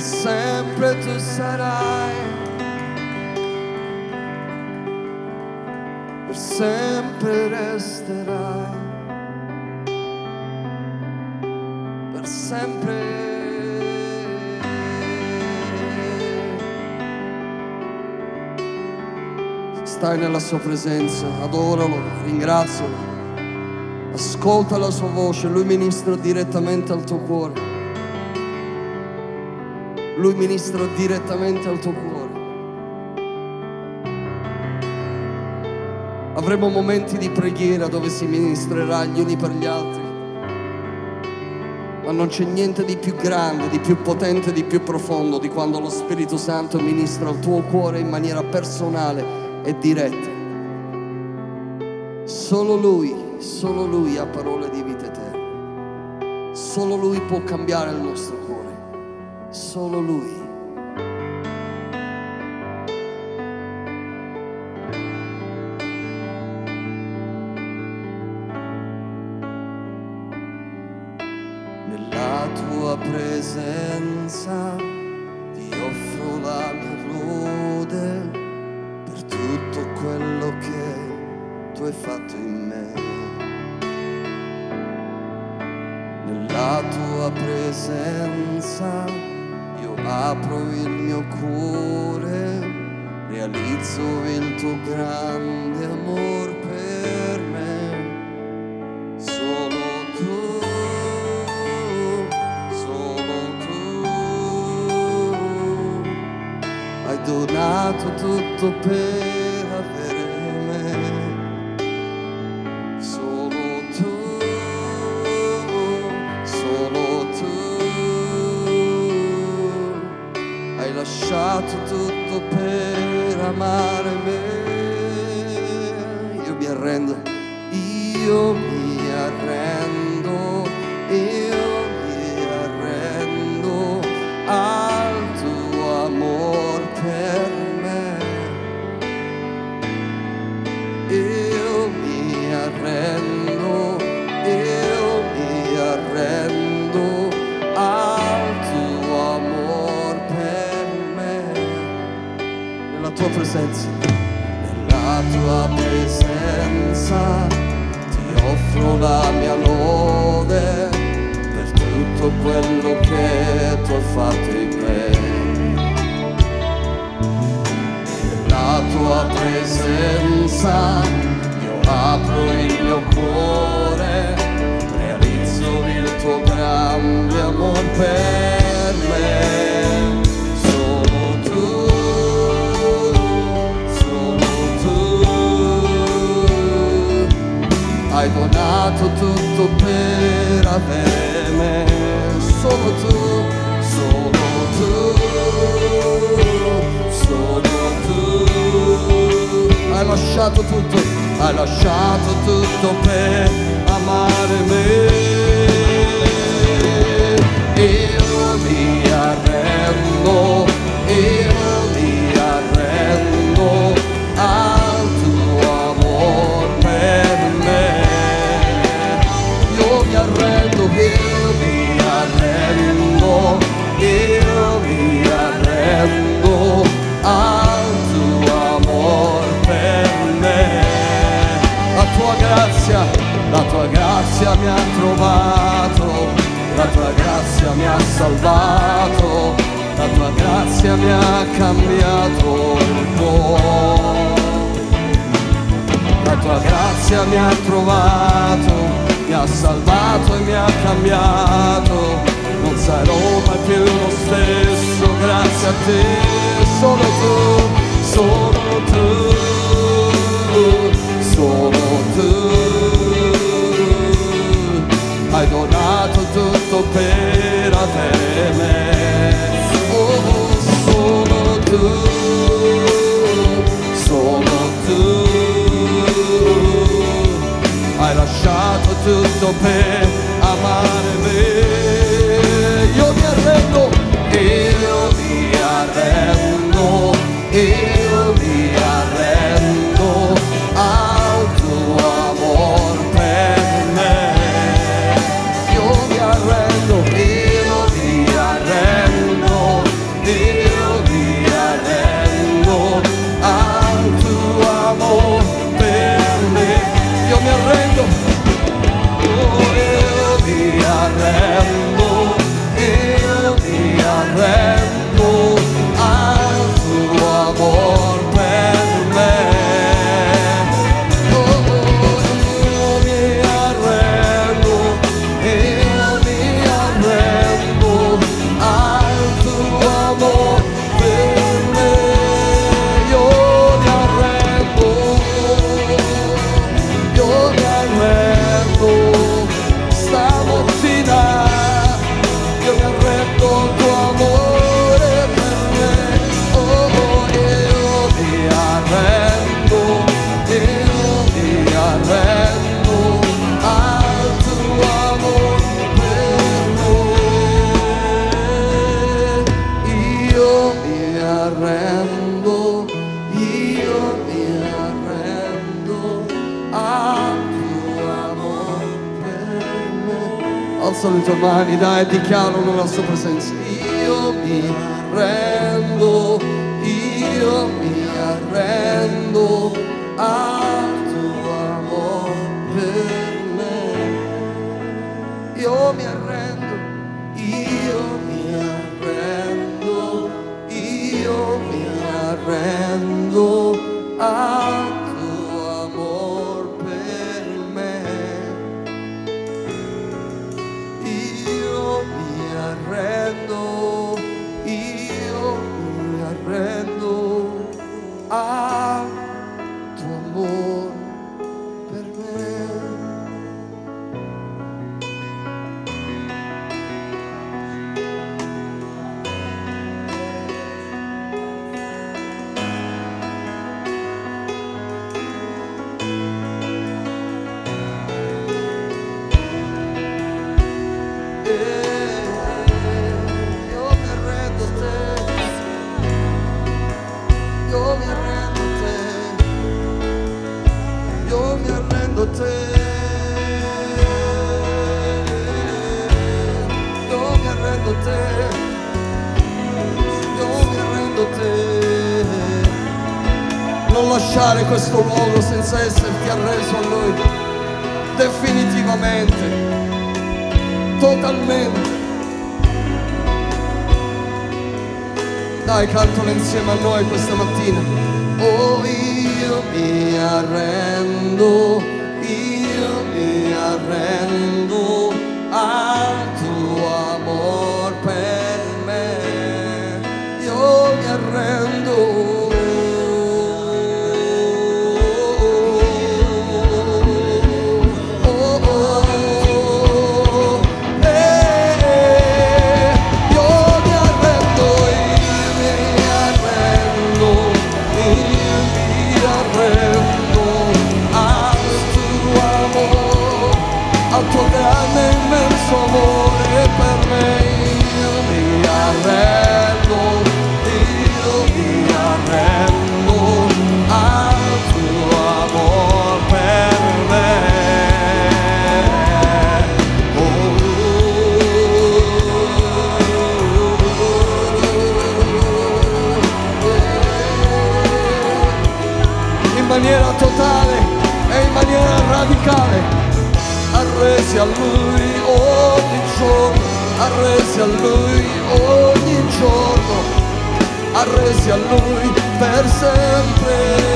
sempre tu sarai, per sempre resterai, per sempre. Stai nella sua presenza, adoralo, ringrazialo, ascolta la sua voce, lui ministra direttamente al tuo cuore. Lui ministra direttamente al tuo cuore. Avremo momenti di preghiera dove si ministrerà gli uni per gli altri, ma non c'è niente di più grande, di più potente, di più profondo di quando lo Spirito Santo ministra al tuo cuore in maniera personale e diretta. Solo Lui ha parole di vita eterna. Solo Lui può cambiare il nostro cuore. Solo Lui. Nella tua presenza ti offro la mia lode per tutto quello che tu hai fatto in me. Nella tua presenza io apro il mio cuore, realizzo il tuo grande amor per me. Solo tu hai donato tutto per avere me. Solo tu hai lasciato tutto per amare me. Io mi arrendo, io mi arrendo, io mi arrendo al tuo amor per me. Io mi arrendo, io mi arrendo al tuo amor per me. Nella tua presenza, nella tua presenza ti offro la mia lode per tutto quello che tu hai fatto in me. Nella tua presenza io apro il mio cuore, realizzo il tuo grande amor per me. Solo tu hai donato tutto per avere me. Solo tu hai lasciato tutto per amare me. Io mi arrendo, io mi arrendo al tuo amor per me. Io mi arrendo, io mi arrendo, io mi arrendo al tuo amor per me. La tua grazia mi ha trovato, la tua grazia mi ha salvato, la tua grazia mi ha cambiato il cuore. La tua grazia mi ha trovato, mi ha salvato e mi ha cambiato. Non sarò mai più lo stesso grazie a te. Solo tu hai donato tutto per avere me. Oh, solo tu hai lasciato tutto per amare me. Io mi arrendo, io mi arrendo, io mi arrendo al tuo amor per me. Io mi arrendo, io mi arrendo, alza le tue mani, dai, dichiarano la sua presenza. Io mi arrendo, io mi arrendo al tuo amor per me. Io mi arrendo, io mi arrendo, io mi arrendo al tuo amor per me. Io mi arrendo, io mi arrendo al tuo amor per me. Io mi arrendo a te, io mi arrendo a te, io mi arrendo a te, io mi arrendo a te, io mi arrendo a te. Non lasciare questo luogo senza esserti arreso a Lui, definitivamente, totalmente. Dai, cantalo insieme a noi questa mattina. Oh, io mi arrendo, io mi arrendo al tuo amor per me. Io mi arrendo. Al tuo grande immenso amore per me. Io mi arrendo, io mi arrendo al tuo amor per me. In maniera totale e in maniera radicale, arresi a Lui ogni giorno, arresi a Lui ogni giorno, arresi a Lui per sempre.